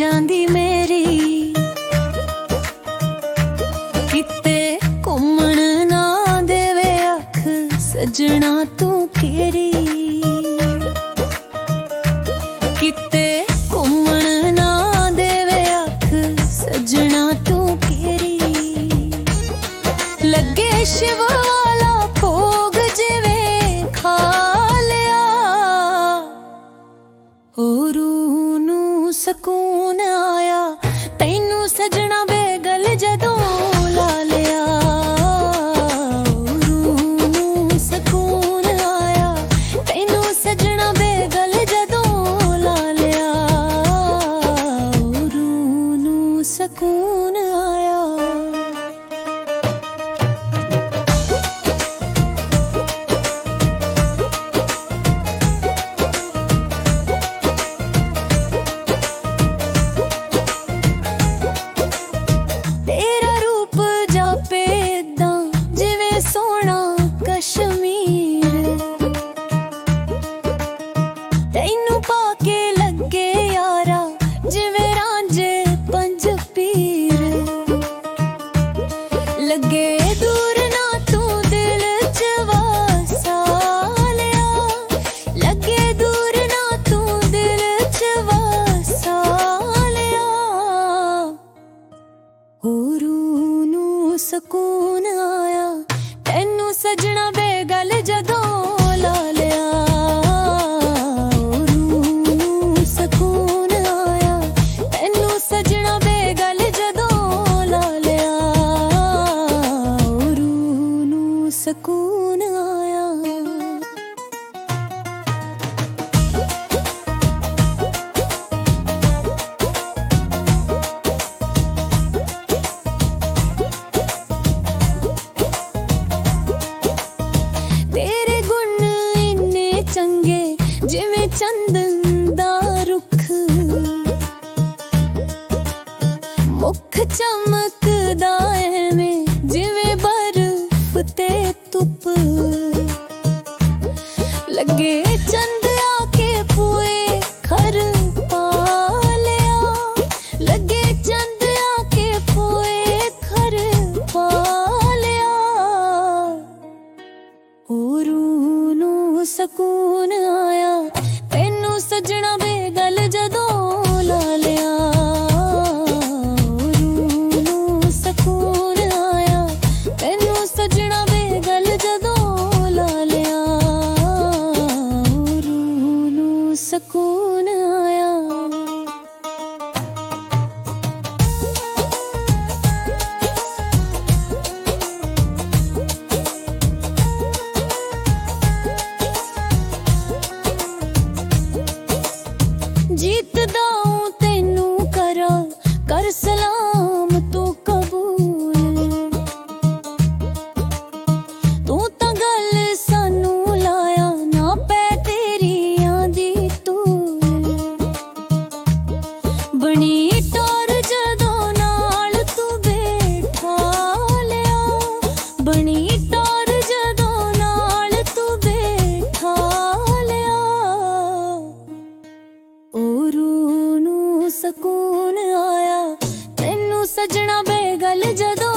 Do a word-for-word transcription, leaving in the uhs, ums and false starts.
ਜਾਂਦੀ ਮੇਰੀ, ਕਿਤੇ ਘੁੰਮਣ ਨਾ ਦੇਵੇ ਅੱਖ ਸਜਣਾ ਤੂੰ ਕਿਹੜੀ, ਕਿਤੇ ਘੁੰਮਣ ਨਾ ਦੇਵੇ ਅੱਖ ਸਜਣਾ ਤੂੰ ਕਿਹੜੀ। ਲੱਗੇ ਸ਼ਿਵ ਵਾਲਾ ਭੋਗ ਜਿਵੇਂ ਖਾ ਲਿਆ, ਹੋ ਰੂਹ ਨੂੰ ਸਕੂਨ ਆਇਆ, ਤੈਨੂੰ ਸਜਣਾ ਬੇਗਲ ਜਦੋਂ ਲਾ ਲਿਆ। ਰੂਹ ਨੂੰ ਸਕੂਨ ਆਇਆ, ਤੈਨੂੰ ਸਜਣਾ ਬੇਗਲ ਜਦੋਂ ਲਾ ਲਿਆ। ਰੂਹ ਨੂੰ ਸਕੂਨ ਆਇਆ। ਲੱਗੇ ਦੂਰ ਨਾ ਤੂੰ ਦਿਲ ਚ ਵਸਾ ਲਿਆ, ਲੱਗੇ ਦੂਰ ਨਾ ਤੂੰ ਦਿਲ ਚ ਵਸਾ ਲਿਆ। ਹੋ ਰੂਹ ਨੂੰ ਸਕੂਨ ਆਇਆ, ਤੈਨੂੰ ਸਜਣਾ ਬੇਗਲ ਜਦੋਂ ਲਾ ਲਿਆ। ਰੂਹ ਨੂੰ ਸਕੂਨ ਆਇਆ, ਤੈਨੂੰ ਸਜਣਾ ਬੇਗਲ ਜਦੋਂ ਲਾ ਲਿਆ। ਸਕੂਨ ਆਇਆ। ਤੇਰੇ ਗੁਣ ਇੰਨੇ ਚੰਗੇ ਜਿਵੇਂ ਚੰਦਨ ਦਾ ਰੁੱਖ, ਮੁੱਖ ਚਮਕਦਾ ਐਵੇਂ ਜਿਵੇਂ ਬਰਫ਼ ਤੇ ਧੁੱਪ। ਲੱਗੇ ਚੰਦ ਆ ਕੇ ਪੂਏ ਖਰ ਪਾ ਲਿਆ, ਲੱਗੇ ਚੰਦ ਆ ਕੇ ਪੂਏ ਖਰ ਪਾ ਲਿਆ। ਹੋ ਰੂਹ ਨੂੰ ਸਕੂਨ ਆਇਆ, ਤੈਨੂੰ ਸਜਣਾ ਬੇਗਲ ਜਦੋਂ ਲਾ ਲਿਆ। ਰੂਹ ਨੂੰ ਸਕੂਨ ਆਇਆ, ਤੈਨੂੰ ਸਜਣਾ ਬੇਗਲ ਜਦੋਂ ਲਾ ਲਿਆ। ਰੂਹ ਨੂੰ ਸਕੂਨ ਆਇਆ। ਜੀਤਦਾ ਹੂੰ ਤੈਨੂੰ ਕਰਾਂ ਕਰ ਸਲਾਮ ਤੂੰ ਕਬੂਲ, ਤੂੰ ਤਾਂ ਗੱਲ ਸਾਨੂੰ ਲਾਇਆ ਨਾ ਪੈ ਤੇਰੀਆਂ ਦੀ ਤੂਲ। ਬਣੀ ਟੋਰ ਜਦੋਂ ਨਾਲ ਤੂੰ ਬੈਠਾ ਲਿਆ, ਬਣੀ ਟੋਰ ਜਦੋਂ ਨਾਲ ਤੂੰ ਬੈਠਾ ਲਿਆ। ਓ ਰੂਹ ਨੂੰ ਸਕੂਨ ਆਇਆ, ਤੈਨੂੰ ਸਜਣਾ ਬੇਗਲ ਜਦੋਂ